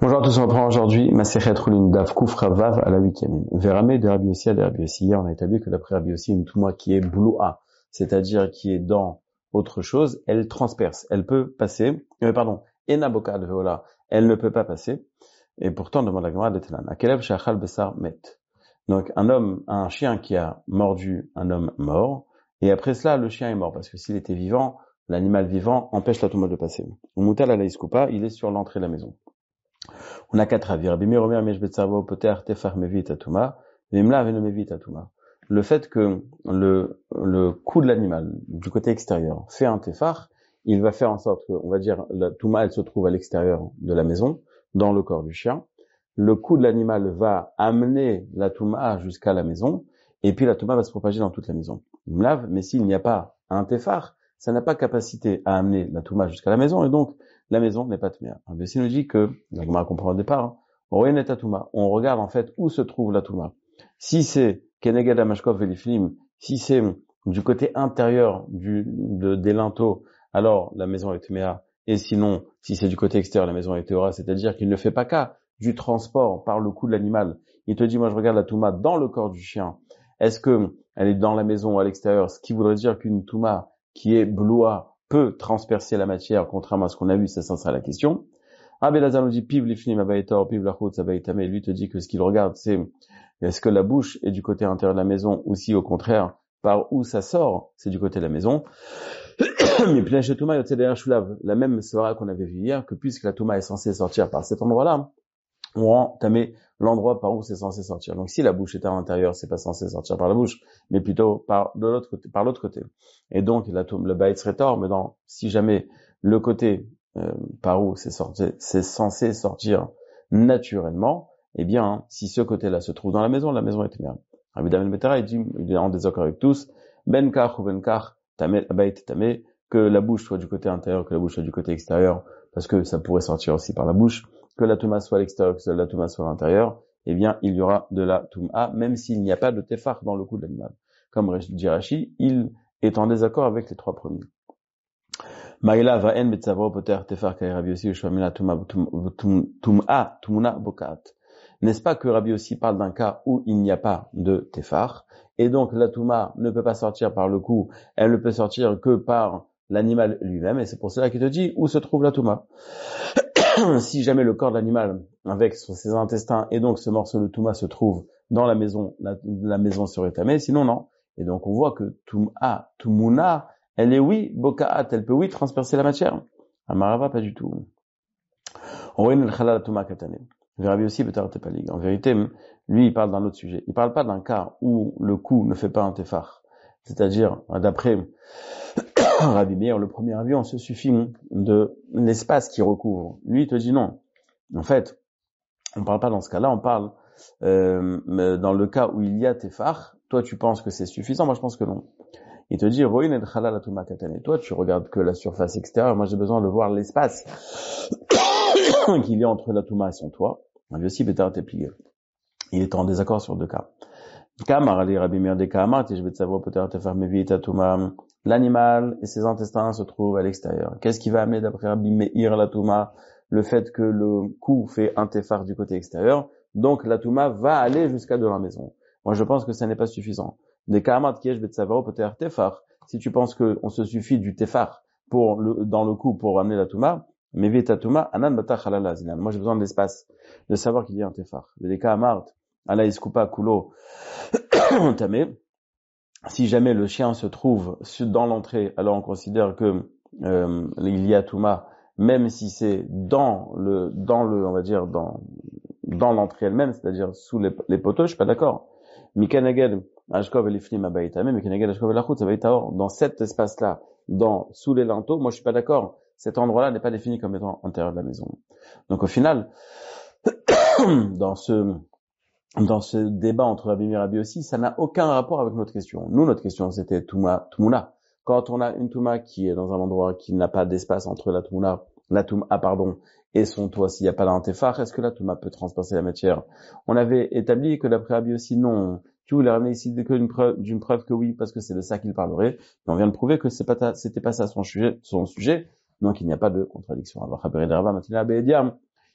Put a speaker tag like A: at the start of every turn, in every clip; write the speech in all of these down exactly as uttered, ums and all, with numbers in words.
A: Bonjour à tous, on reprend aujourd'hui Masechet Chulin Daf Kuf Vav à la huitième ligne. Verame de Rabbi Yossi à de Rabbi Yossi. Hier, on a établi que d'après Rabbi Yossi, une touma qui est bloua, c'est-à-dire qui est dans autre chose, elle transperce, elle peut passer, euh, pardon, Enaboka de Veola, elle ne peut pas passer. Et pourtant, demande la Gemara de Telan, Akelev Shachal Besar Met. Donc, un homme, un chien qui a mordu un homme mort, et après cela, le chien est mort, parce que s'il était vivant, l'animal vivant empêche la touma de passer. Moutal ala Iskoupa, il est sur l'entrée de la maison. On a quatre avis. Rabbi Meir Omer Mesh Betzavo Poter Tefar Mevit Atuma, Vimla Aveno Mevit Atuma. Le fait que le, le cou de l'animal, du côté extérieur, fait un tefar, il va faire en sorte que, on va dire, la touma, elle se trouve à l'extérieur de la maison, dans le corps du chien. Le cou de l'animal va amener la touma jusqu'à la maison, et puis la touma va se propager dans toute la maison. Il me lave, mais s'il n'y a pas un tefar, ça n'a pas capacité à amener la touma jusqu'à la maison, et donc, la maison n'est pas tméa. Rabbi Yossi nous dit que, la Gemara comprend au départ, hein, on regarde en fait où se trouve la touma. Si c'est Keneged Amashkov Veliflim, si c'est du côté intérieur du, de, des linteaux, alors la maison est tméa. Et sinon, si c'est du côté extérieur, la maison est théora, c'est-à-dire qu'il ne fait pas cas du transport par le cou de l'animal. Il te dit, moi je regarde la touma dans le corps du chien. Est-ce que elle est dans la maison ou à l'extérieur? Ce qui voudrait dire qu'une touma qui est bloua peut transpercer la matière, contrairement à ce qu'on a vu, ça, ça sera la question. Rabbi Elazar nous dit, piv lifnim abayetor, piv lachutz abayetame. Lui te dit que ce qu'il regarde, c'est est-ce que la bouche est du côté intérieur de la maison, ou si au contraire, par où ça sort, c'est du côté de la maison. Mais plein touma yotze derrière shulav. La même sera qu'on avait vu hier, que puisque la touma est censée sortir par cet endroit-là, on rend tamé l'endroit par où c'est censé sortir. Donc si la bouche est à l'intérieur, c'est pas censé sortir par la bouche, mais plutôt par de l'autre côté, par l'autre côté. Et donc la touma, le baït serait tort, mais dans si jamais le côté euh, par où c'est sorti, c'est censé sortir naturellement, eh bien hein, si ce côté-là se trouve dans la maison, la maison est merde. Rabbi David Betara il dit, il est en désaccord avec tous, ben kach ou ben kach tamé baït tamé, que la bouche soit du côté intérieur, que la bouche soit du côté extérieur, parce que ça pourrait sortir aussi par la bouche. Que la touma soit à l'extérieur, que la touma soit à l'intérieur, eh bien, il y aura de la touma, même s'il n'y a pas de tefar dans le cou de l'animal. Comme dit Rashi, il est en désaccord avec les trois premiers. Maïla va en betzavro poter tefar kai Rabbi Yossi ushvamina touma touma tumuna bokat. N'est-ce pas que Rabbi Yossi parle d'un cas où il n'y a pas de tefar, et donc la touma ne peut pas sortir par le cou, elle ne peut sortir que par l'animal lui-même, et c'est pour cela qu'il te dit où se trouve la touma. Si jamais le corps de l'animal, avec ses intestins, et donc ce morceau de touma se trouve dans la maison, la, la maison serait tamée, sinon non. Et donc on voit que touma, tumuna, elle est oui, bokaat, elle peut oui transpercer la matière. Amarava, pas du tout. On voit une chala touma katane. Rabbi aussi peut pas ligue. En vérité, lui, il parle d'un autre sujet. Il parle pas d'un cas où le cou ne fait pas un tefar. C'est-à-dire, d'après Rabbi Meir, le premier avis, on se suffit de l'espace qui recouvre. Lui, il te dit non. En fait, on parle pas dans ce cas-là, on parle euh, dans le cas où il y a tefar. Toi, tu penses que c'est suffisant, moi je pense que non. Il te dit, Roin et Chala la Touma Katane. Toi, tu regardes que la surface extérieure. Moi, j'ai besoin de voir l'espace qu'il y a entre la Touma et son toit. Rabbi aussi, Bétar Tepligue. Il est en désaccord sur deux cas. L'animal et ses intestins se trouvent à l'extérieur. Qu'est-ce qui va amener d'après Rabbi Meir la touma? Le fait que le cou fait un tefar du côté extérieur, donc la touma va aller jusqu'à de la maison. Moi je pense que ça n'est pas suffisant. Des kaamat kiesh betsavaro poter tefar. Si tu penses que on se suffit du tefar pour le, dans le cou pour amener la touma, mais vita touma anan batach halala zinan. Moi j'ai besoin de l'espace, de savoir qu'il y a un tefar. Des kaamat ala iskupa kulo tamé. Si jamais le chien se trouve dans l'entrée, alors on considère que euh, il y a touma, même si c'est dans le, dans le, on va dire dans dans l'entrée elle-même, c'est-à-dire sous les, les poteaux, je suis pas d'accord. Mikaneged ashkov elifnim abayitame, mikaneged ashkov elachutz abayitaor. Dans cet espace-là, dans sous les linteaux, moi je suis pas d'accord. Cet endroit-là n'est pas défini comme étant intérieur de la maison. Donc au final, dans ce dans ce débat entre Rabbi Meir et Rabbi Yossi, ça n'a aucun rapport avec notre question. Nous, notre question, c'était Touma, Tumuna. Quand on a une Touma qui est dans un endroit qui n'a pas d'espace entre la Tumuna, la Touma, pardon, et son toit, s'il n'y a pas d'antefar, est-ce que la Touma peut transpercer la matière? On avait établi que d'après Rabbi Yossi, non. Tu voulais ramener ici d'une preuve, d'une preuve que oui, parce que c'est de ça qu'il parlerait. Mais on vient de prouver que c'est pas ta, c'était pas ça son sujet, son sujet. Donc il n'y a pas de contradiction.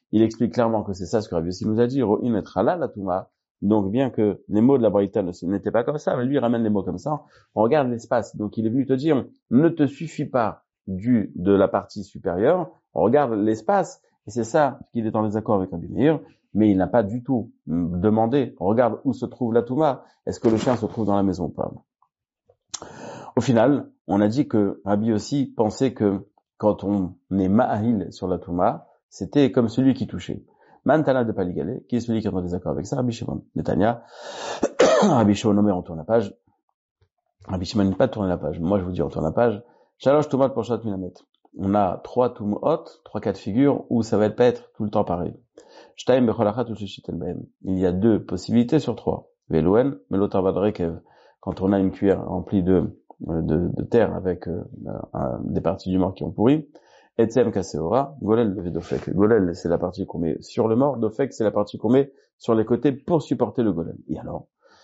A: il explique clairement que c'est ça ce que Rabbi Yossi nous a dit, Ro'in et Halal la Touma. Donc, bien que les mots de la Braïta n'étaient pas comme ça, mais lui, il ramène les mots comme ça. On regarde l'espace. Donc, il est venu te dire, ne te suffit pas du, de la partie supérieure. On regarde l'espace. Et c'est ça qu'il est en désaccord avec Rabbi Meir. Mais il n'a pas du tout demandé. On regarde où se trouve la Touma. Est-ce que le chien se trouve dans la maison ou pas? Au final, on a dit que Rabbi aussi pensait que quand on est ma'ahil sur la Touma, c'était comme celui qui touchait. Mantana de Paligalé, qui est celui qui est en désaccord avec ça, Rabbi Shimon. Netanya, Rabbi Shimon, on tourne la page. Rabbi Shimon n'est pas tourner la page. Moi, je vous dis, on tourne la page. Shalosh Toumat pour Shat Minamet. On a trois Toumot, trois cas de figure où ça va pas être tout le temps pareil. Shtaim Becholachat ou Shishit El-Behem. Il y a deux possibilités sur trois. Velouen, Melotar Vadrekev. Quand on a une cuillère remplie de, de, de terre avec euh, un, des parties du mort qui ont pourri. Etzem Kaseora, Golel le Dofek. Golel, c'est la partie qu'on met sur le mort. Dofek, c'est la partie qu'on met sur les côtés pour supporter le golel. Et alors?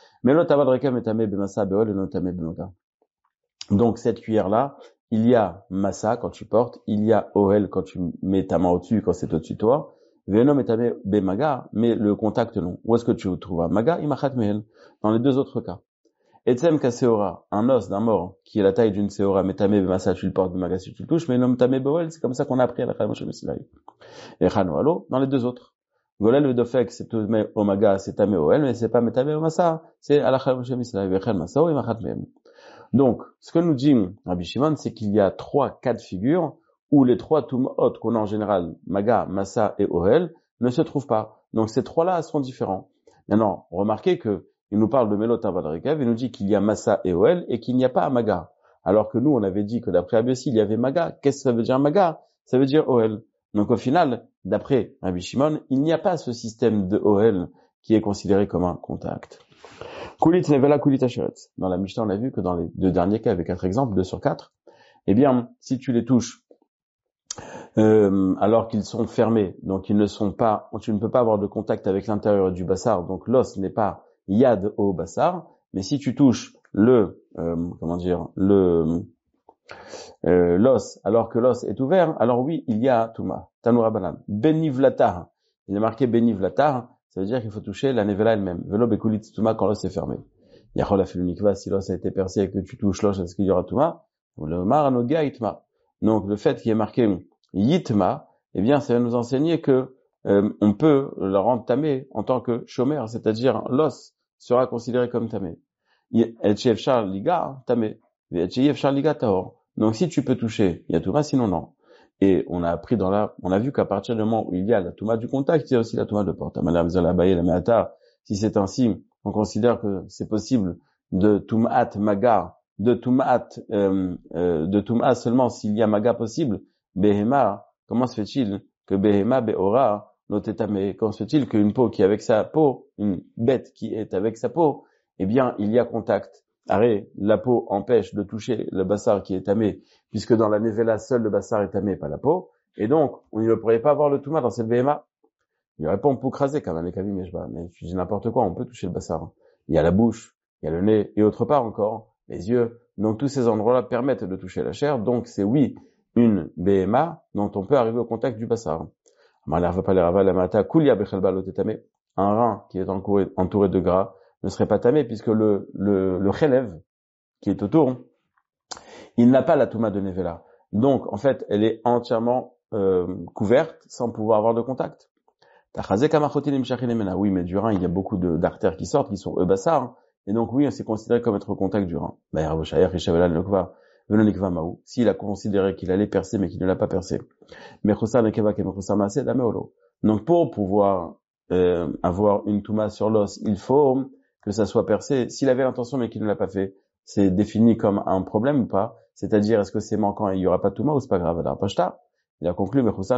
A: Donc, cette cuillère-là, il y a massa quand tu portes, il y a ohel quand tu mets ta main au-dessus, quand c'est au-dessus de toi. Venom etame bemaga, mais le contact non. Où est-ce que tu trouves maga? Imachat mehel. Dans les deux autres cas. Etzem kaseora, un os d'un mort, qui est la taille d'une seora, metame bemassa, tu le portes, bemaga si tu le touches, mais non tame boel, c'est comme ça qu'on a appris à la Chalmoshe Mesilaï. Et chano alo, dans les deux autres. Golel vedofek, c'est omaga, c'est tame oel, mais c'est pas metame bemassa, c'est à la Chalmoshe Mesilaï, vechel massa, ou imachat mehel. Donc, ce que nous dit Rabbi Shimon, c'est qu'il y a trois cas de figure où les trois tumot qu'on a en général, maga, massa et ohel, ne se trouvent pas. Donc, ces trois-là sont différents. Maintenant, remarquez que il nous parle de Melot Avadrekev, il nous dit qu'il y a massa et ohel et qu'il n'y a pas maga. Alors que nous, on avait dit que d'après Rabbi Yossi, il y avait maga. Qu'est-ce que ça veut dire maga? Ça veut dire ohel. Donc, au final, d'après Rabbi Shimon, il n'y a pas ce système de ohel qui est considéré comme un contact. Kulit nevela kulit asheret. Dans la Mishnah, on a vu que dans les deux derniers cas, avec quatre exemples, deux sur quatre, eh bien, si tu les touches, euh, alors qu'ils sont fermés, donc ils ne sont pas, tu ne peux pas avoir de contact avec l'intérieur du bassar, donc l'os n'est pas yad au bassar, mais si tu touches le, euh, comment dire, le, euh, l'os, alors que l'os est ouvert, alors oui, il y a Touma. Tanoura Banan. Benivlatar. Il est marqué Benivlatar. Ça veut dire qu'il faut toucher la nevela elle-même. Velo bekulit Touma quand l'os est fermé. Yachol a fait l'unikva, si l'os a été percé et que tu touches l'os, est-ce qu'il y aura Touma? Le mar anoga itma. Donc, le fait qu'il y ait marqué yitma, eh bien, ça va nous enseigner que, euh, on peut le rendre tamé en tant que chômeur, c'est-à-dire l'os sera considéré comme tamé. Etchefchar liga tamé. Etchefchar liga tahor. Donc, si tu peux toucher, il y a Touma, sinon non. Et on a appris dans la, on a vu qu'à partir du moment où il y a la Touma du contact, il y a aussi la Touma de porte. Si c'est ainsi, on considère que c'est possible de Toumat maga, de Toumat, euh, euh, de Touma seulement s'il y a maga possible. Behema, comment se fait-il que Behema beora notetame? Comment se fait-il qu'une peau qui est avec sa peau, une bête qui est avec sa peau, eh bien, il y a contact? Arrêt, la peau empêche de toucher le bassar qui est tamé, puisque dans la nevela, seul le bassar est tamé, pas la peau. Et donc, on ne pourrait pas avoir le touma dans cette béhéma. Il n'y aurait pas, on peut craser quand même, les kavi, mais je vois, mais je dis n'importe quoi, on peut toucher le bassar. Il y a la bouche, il y a le nez, et autre part encore, les yeux. Donc, tous ces endroits-là permettent de toucher la chair. Donc, c'est oui, une béhéma dont on peut arriver au contact du bassar. Un rein qui est entouré, entouré de gras ne serait pas tamé, puisque le, le, le chélève, qui est autour, il n'a pas la touma de nevela. Donc, en fait, elle est entièrement, euh, couverte, sans pouvoir avoir de contact. Oui, mais du rein, il y a beaucoup de, d'artères qui sortent, qui sont eubassar, et donc oui, c'est considéré comme être au contact du rein. S'il a considéré qu'il allait percer, mais qu'il ne l'a pas percé. Donc, pour pouvoir, euh, avoir une touma sur l'os, il faut que ça soit percé. S'il avait l'intention mais qu'il ne l'a pas fait, c'est défini comme un problème ou pas? C'est-à-dire, est-ce que c'est manquant et il y aura pas de touma ou c'est pas grave? Il a conclu,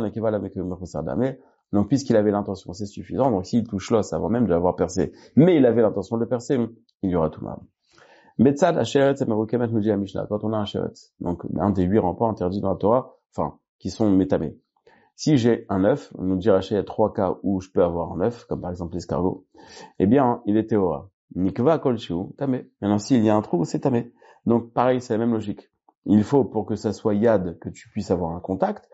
A: donc puisqu'il avait l'intention, c'est suffisant. Donc s'il touche l'os avant même de l'avoir percé, mais il avait l'intention de le percer, il y aura touma. Quand on a un sheret, donc un des huit remparts interdits dans la Torah, enfin, qui sont métamés. Si j'ai un œuf, on nous dit Raché, il y a trois cas où je peux avoir un œuf, comme par exemple l'escargot, eh bien, il est théora. Nikva kol shiu, tamé. Maintenant, s'il y a un trou, c'est tamé. Donc, pareil, c'est la même logique. il faut pour que ça soit yad que tu puisses avoir un contact.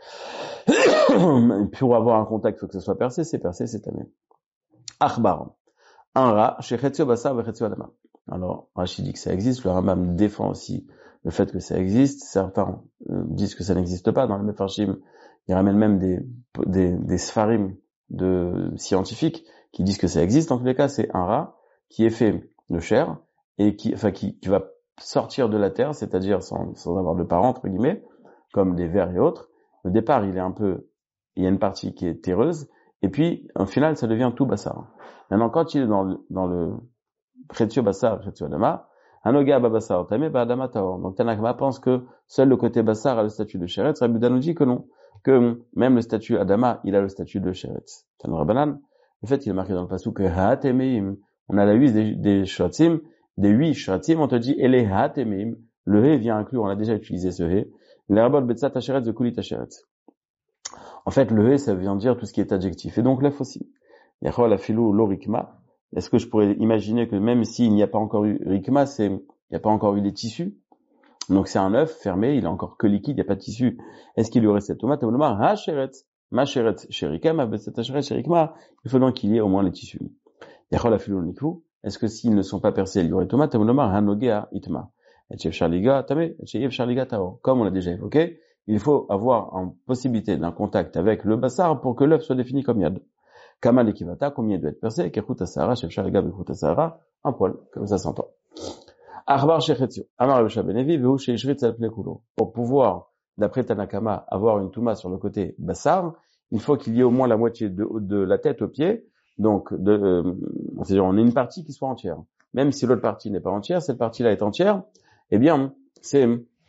A: Pour avoir un contact, il faut que ça soit percé, c'est percé, c'est tamé. Akhbar. Un rat, chez Chetio Bassar et Chetio Adama. Alors, Rachid dit que ça existe, le Rambam défend aussi le fait que ça existe. Certains euh, disent que ça n'existe pas. Dans les Mefarshim, ils ramènent même des, des, des sfarim de scientifiques qui disent que ça existe. En tous les cas, c'est un rat qui est fait de chair et qui, enfin, qui, qui va sortir de la terre, c'est-à-dire sans, sans avoir de parents, entre guillemets, comme les vers et autres. Au départ, il est un peu, il y a une partie qui est terreuse, et puis, au final, ça devient tout bassar. Maintenant, quand il est dans le, dans le Chetio Bassar, Chetio Adama, Hanoga Babassar, Tamé, Adama Taor. Donc, Tanakama pense que seul le côté Bassar a le statut de Sheretz. Rabbi Yehuda nous dit que non. Que même le statut Adama, il a le statut de Sheretz. Tanu Rabbanan, le fait, il est marqué dans le passou que Haatemeim, on a la liste des, des Shratzim, des huit Shratzim, on te dit, Ele Haatemeim, le He vient inclure, on a déjà utilisé ce He, l'Erbol Betzat Hasheretz de Kulit Hasheretz. En fait, le He, ça vient dire tout ce qui est adjectif. Et donc, l'Ef aussi. Yachol la filou lo rikma. Est-ce que je pourrais imaginer que même s'il n'y a pas encore eu rikma, c'est, il n'y a pas encore eu les tissus, donc c'est un œuf fermé, il est encore que liquide, il n'y a pas de tissu. Est-ce qu'il y aurait cette tomate? Ha sheret, ma sheret, sherika, ma betzat sheret, sherikma. Il faut donc qu'il y ait au moins les tissus. Yachol la filou nikvu. Est-ce que s'ils ne sont pas percés, il y aurait tomate? Hanogea itma. Et chef charliga tamé, et chef charliga tao. Comme on l'a déjà évoqué, il faut avoir une possibilité d'un contact avec le bassar pour que l'œuf soit défini comme yad. Kamal et Kivata, combien il doit être percé? Kekhuta Sahara, Chef Shaliga, Kekhuta Sahara, un poil, comme ça s'entend. Akhbar Shechetio, Amar Rebbe Benevi, Vehu Sheishrit Alpne Kulo. Pour pouvoir, d'après Tanakama, avoir une touma sur le côté bassar, il faut qu'il y ait au moins la moitié de, de la tête au pied. Donc, de, euh, c'est-à-dire, on a une partie qui soit entière. Même si l'autre partie n'est pas entière, cette partie-là est entière, eh bien, c'est,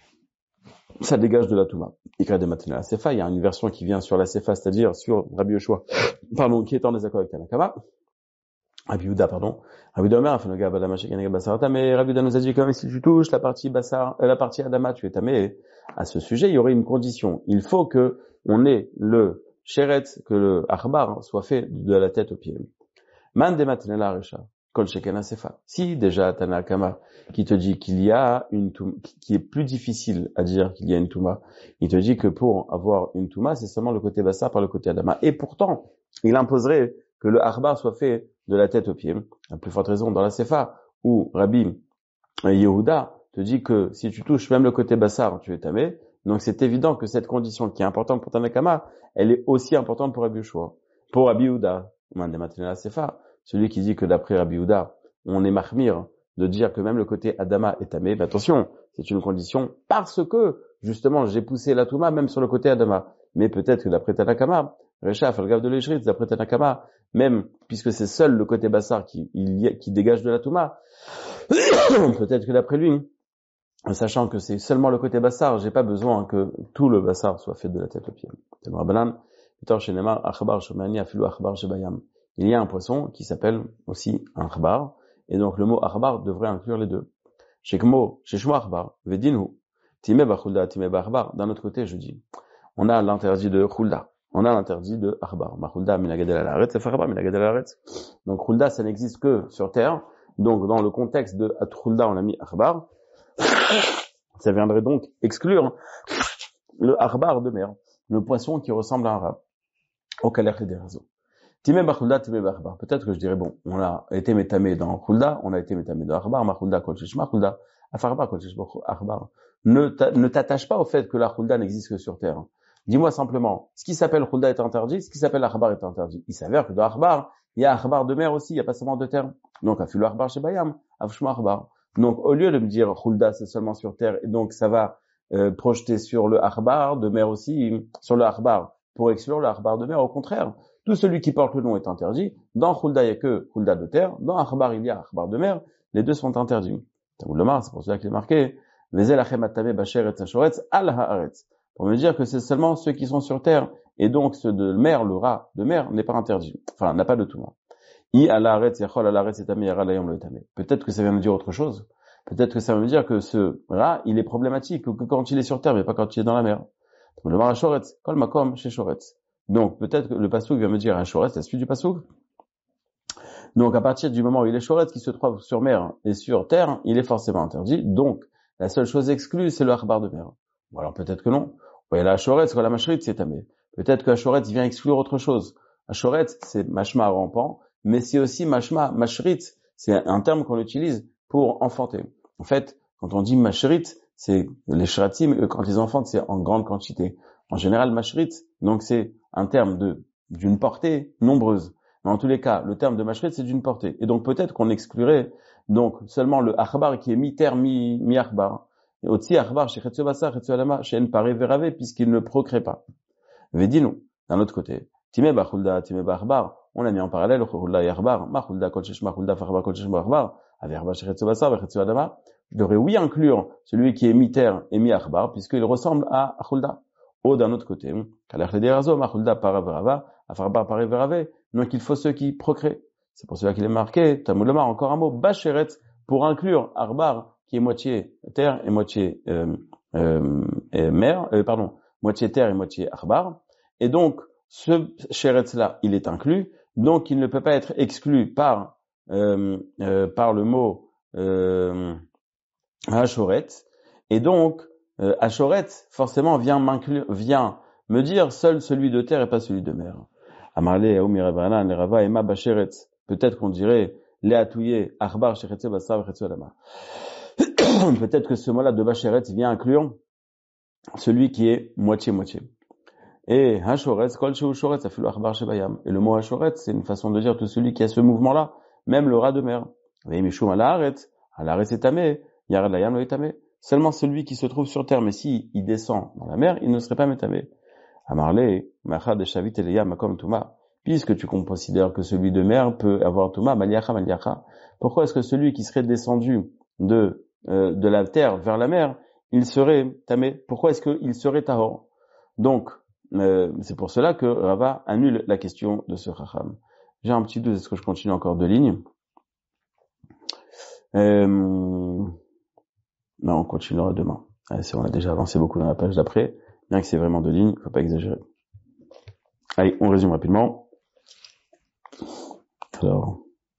A: ça dégage de la touma. Ikra de Matna la Sefa, il y a une version qui vient sur la Sefa, c'est-à-dire sur Rabbi Yoshua, pardon, qui est en désaccord avec Tanakama. Rabbi Yehuda, pardon. Rabbi Yehuda Omer, Afanoga Badama Shekenega Basarata, mais Rabbi Yehuda nous a dit quand même si tu touches la partie Bassar, euh, la partie Adama, tu es tamé. À ce sujet, il y aurait une condition. Il faut que on ait le Sheret, que le Akhbar soit fait de la tête aux pieds. Man de Matnela Recha. Kol Shekena Sefa. Si déjà Tanakama qui te dit qu'il y a une touma, qui est plus difficile à dire qu'il y a une touma, il te dit que pour avoir une touma, c'est seulement le côté Bassar par le côté Adama. Et pourtant, il imposerait que le Akhbar soit fait de la tête aux pieds. La plus forte raison dans la Sefa, où Rabbi Yehuda te dit que si tu touches même le côté Bassar, tu es tamé. Donc c'est évident que cette condition qui est importante pour Tanakama, elle est aussi importante pour Rabbi Yoshua. Pour Rabbi Yehuda, Man de Matnela Sefa, celui qui dit que d'après Rabbi Yehuda, on est mahmir de dire que même le côté Adama est tamé, mais attention, c'est une condition parce que, justement, j'ai poussé la Touma même sur le côté Adama. Mais peut-être que d'après Tanakama, Recha, Falgav de l'Eshrit, d'après Tanakama, même puisque c'est seul le côté Bassar qui, il, qui dégage de la Touma, peut-être que d'après lui, sachant que c'est seulement le côté Bassar, j'ai pas besoin que tout le Bassar soit fait de la tête aux pieds. Il y a un poisson qui s'appelle aussi un khbar, et donc le mot akhbar devrait inclure les deux. Shekmo, sheshmo akhbar, vedinu, time ba khulda, time ba akhbar. D'un autre côté, je dis, on a l'interdit de khulda, on a l'interdit de akhbar. Ma khulda minagadel al aretz, fa akhbar minagadel al aretz. Donc khulda, ça n'existe que sur terre. Donc dans le contexte de khulda, on a mis akhbar. Ça viendrait donc exclure le akhbar de mer, le poisson qui ressemble à un rat. Au calère des réseaux. Timé Bakhulda, Timé Bakhbar. Peut-être que je dirais, bon, on a été métamé dans Khulda, on a été métamé dans Akhbar, ma Khulda, Kol Shishma, Khulda, Afarbar, Kol Shishma, Akhbar. Ne t'attache pas au fait que la Khulda n'existe que sur terre. Dis-moi simplement, ce qui s'appelle Khulda est interdit, ce qui s'appelle Akhbar est interdit. Il s'avère que dans Akhbar, il y a Akhbar de mer aussi, il n'y a pas seulement de terre. Donc, Afilu Akhbar chez Bayam, Afshma Akhbar. Donc, au lieu de me dire Khulda c'est seulement sur terre, et donc ça va euh, projeter sur le Akhbar de mer aussi, sur le Akhbar, pour exclure le Akhbar de mer, au contraire. Tout celui qui porte le nom est interdit. Dans Khulda, il n'y a que Khulda de terre. Dans Akhbar, il y a Akhbar de mer. Les deux sont interdits. C'est pour cela qu'il est marqué pour me dire que c'est seulement ceux qui sont sur terre. Et donc, ceux de mer, le rat de mer, n'est pas interdit. Enfin, n'a pas de tout. Peut-être que ça vient me dire autre chose. Peut-être que ça veut me dire que ce rat, il est problématique, que quand il est sur terre, mais pas quand il est dans la mer. Le Marashoretz, Kol Makom, chez Shoretz. Donc, peut-être que le Passouk vient me dire un Shoretz, la suite du Passouk. Donc, à partir du moment où il est Shoretz qui se trouve sur mer et sur terre, il est forcément interdit. Donc, La seule chose exclue, c'est le akhbar de mer. Bon, alors peut-être que non. Ouais, la Ashoret, c'est quoi la Mashrit, c'est tamé. Peut-être que Ashoret vient exclure autre chose. Ashoret, c'est mashma rampant, mais c'est aussi mashma, mashrit. C'est un terme qu'on utilise pour enfanter. En fait, quand on dit mashrit, c'est les shratim, quand ils enfantent, c'est en grande quantité. En général, mashrit, donc c'est un terme de d'une portée nombreuse. Mais en tous les cas, le terme de mashrit, c'est d'une portée. Et donc peut-être qu'on exclurait donc seulement le akhbar qui est mi-terre, mi, mi-akhbar. Et aussi akhbar chez Chetsu Basar, Chetsu Adama, chez N'Paré Verave, puisqu'il ne procrée pas. Vedinu, d'un autre côté. Timé Bachulda, Timé Bachbar, on a mis en parallèle Chulda et Akhbar, Machulda, Kolchesh, Machulda, Farbar, Kolchesh, Machbar, Averba, chez Chetsu Basar, Chetsu Adama. Je devrais oui inclure celui qui est mi-terre et mi-akhbar, puisqu'il ressemble à Chulda. Ou d'un autre côté, Kalach le Derazo, Machulda, Paraverava, Afarbar, Paraverave. Donc il faut ceux qui procréent. C'est pour cela qu'il est marqué, Talmud Lomar, encore un mot, Bacheret, pour inclure Arbar, qui est moitié terre et moitié euh, euh, et mer, euh, pardon, moitié terre et moitié Arbar. Et donc, ce Sheretz-là, il est inclus, donc il ne peut pas être exclu par euh, euh, par le mot euh, Ashoret. Et donc, euh, Ashoret, forcément, vient m'inclure, vient me dire, seul celui de terre et pas celui de mer. Amarle, Aoumi Ravana, Nerava, Ema Bacheret. Peut-être qu'on dirait Léatouye, Arbar, Sheretze, Basar, Chetsu Adama. Peut-être que ce mot-là de Bacheret vient inclure celui qui est moitié-moitié. Et Hashoretz, Kol Sheu Shoretz, Afilu Arbar Shebayam. Et le mot Hashoretz, c'est une façon de dire tout celui qui a ce mouvement-là, même le rat de mer. Et Mishum Alaharet, Alaharet est tamé, Yared Layam est tamé. Seulement celui qui se trouve sur terre, mais si il descend dans la mer, il ne serait pas métamé. Amarle, Machad de Shavit Eleyam Makom Touma. Puisque tu considères que celui de mer peut avoir Touma, Maliacha, Maliacha. Pourquoi est-ce que celui qui serait descendu de, euh, de la terre vers la mer, il serait tamé? Pourquoi est-ce qu'il serait tahor? Donc, euh, c'est pour cela que Rava annule la question de ce Chacham. J'ai un petit doute, est-ce que je continue encore deux lignes? Euh, non, on continuera demain. Allez, on a déjà avancé beaucoup dans la page d'après, bien que c'est vraiment deux lignes, faut pas exagérer. Allez, on résume rapidement. Alors,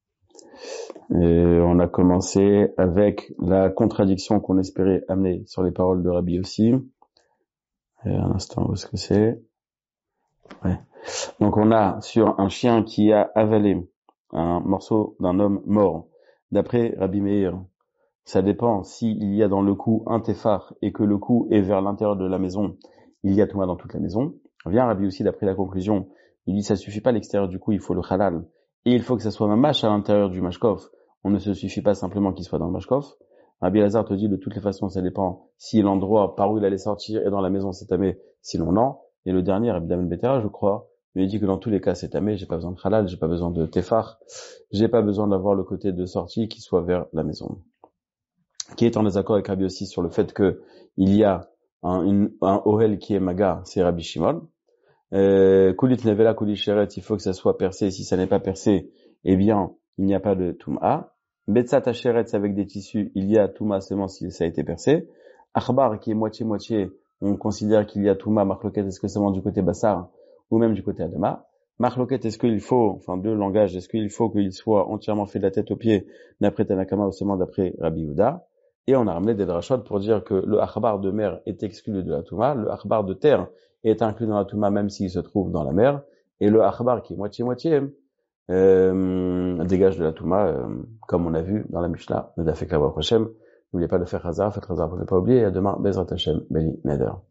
A: et on a commencé avec la contradiction qu'on espérait amener sur les paroles de Rabbi aussi. Et un instant, où est-ce que c'est? Ouais. Donc on a sur un chien qui a avalé un morceau d'un homme mort. D'après Rabbi Meir, ça dépend s'il y a dans le cou un téphar et que le cou est vers l'intérieur de la maison, il y a Touma dans toute la maison. Vient Rabbi aussi d'après la conclusion, il dit ça suffit pas l'extérieur du cou, il faut le halal. Et il faut que ça soit mamash à l'intérieur du mashkof. On ne se suffit pas simplement qu'il soit dans le mashkof. Rabbi Lazar te dit de toutes les façons, ça dépend si l'endroit par où il allait sortir est dans la maison, c'est tamé, sinon non. Et le dernier, Rabbi Damen Betera, je crois, il dit que dans tous les cas c'est tamé, j'ai pas besoin de halal, j'ai pas besoin de tefar, j'ai pas besoin d'avoir le côté de sortie qui soit vers la maison. Qui est en désaccord avec Rabbi aussi sur le fait que il y a un, une, un ohel qui est maga, c'est Rabbi Shimon. Kulit nevela, kulit sheret, il faut que ça soit percé. Si ça n'est pas percé, eh bien, il n'y a pas de Touma. Betsat hasheret, avec des tissus, il y a Touma seulement si ça a été percé. Akhbar, qui est moitié-moitié, on considère qu'il y a Touma. Marloket, est-ce que seulement du côté Bassar ou même du côté Adama? Marloket, est-ce qu'il faut, enfin deux langages, est-ce qu'il faut qu'il soit entièrement fait de la tête aux pieds d'après Tanakama ou seulement d'après Rabbi Yehuda? Et on a ramené des drachot pour dire que le akhbar de mer est exclu de la Touma, le akhbar de terre est inclus dans la Touma même s'il se trouve dans la mer, et le akhbar qui est moitié-moitié euh, dégage de la Touma, euh, comme on a vu dans la Mishnah, le Dafek Lava Hashem. N'oubliez pas de faire Hazar, faites Hazar pour ne pas oublier, et à demain, Bezrat Hashem, Beli Neder.